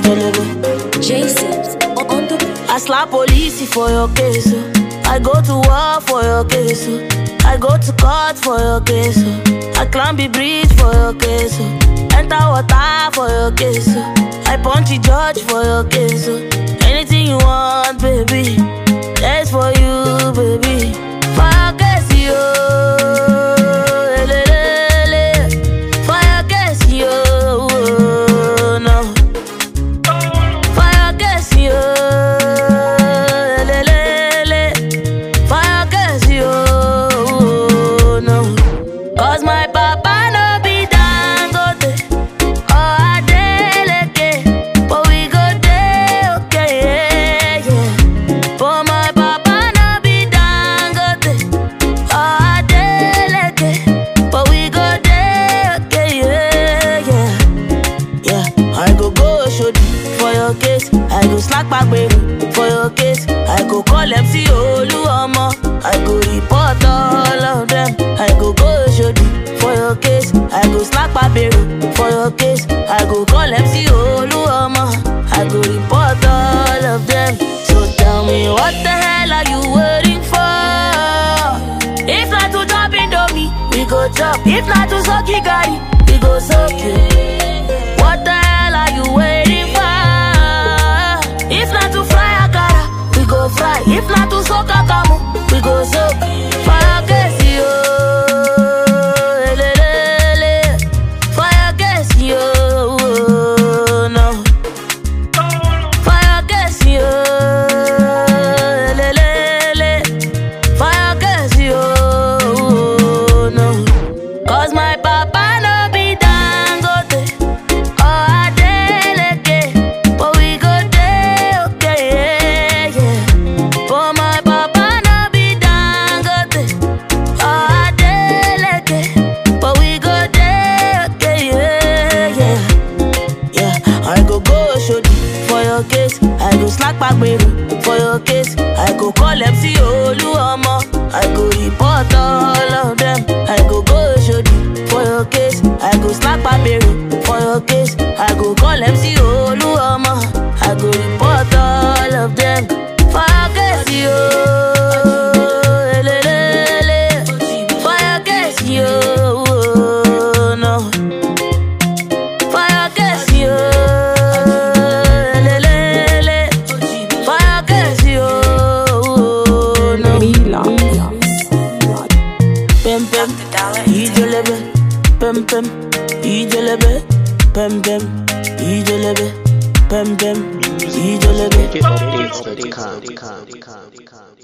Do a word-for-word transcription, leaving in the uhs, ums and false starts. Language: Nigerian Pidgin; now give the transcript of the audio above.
Jason on the. I slap police for your case. Oh. I go to war for your case. Oh. I go to court for your case. Oh. I climb the bridge for your case. Oh. Enter water for your case. Oh. I punch the judge for your case. Oh. Anything you want, baby, that's for you, baby. For your case, yo. For your case, yo. No. For your case, yo. For your case, yo. No. Cause my papa no be Dangote or Adeleke, but we go there, okay, yeah, yeah. But my papa no be Dangote or Adeleke, but we go there, okay, yeah, yeah, yeah. I go go Oshodi for your case, I go slack back baby for your case, I go call M C Oluomo, I go report all of them, I go go Oshodi for your case, I go slack baby for your case, I go call M C Oluomo, I go report all of them. So tell me what the hell are you waiting for? If not to chop Indomie, we go chop. If not to suck Gari, we go suck it. What the hell are you waiting for? If not to fry akara, we go fry. If not to soak akamu, we go soak. For your case, yo. For your case, yo. No. For your case, yo. For your case, yo. No. Cause my papa no be Dangote or Adeleke, but we go there, okay, yeah, yeah. But my papa no be Dangote or Adeleke, but we go there, okay, yeah, yeah, yeah. I go go Oshodi for your case, I go slack back baby for your case, I go call M C Oluomo, I go report all of them, I go go Oshodi for your case, I go slack back baby for your case, I go call M C Oluomo, I go report all of them. For your case, yo. For your case, yo. No. For your case, yo. For your case, yo. No. Pem pem, ijelebe. Pem pem, ijelebe. Pem pem, ijelebe. Pem pem, ijelebe. Updates dot com.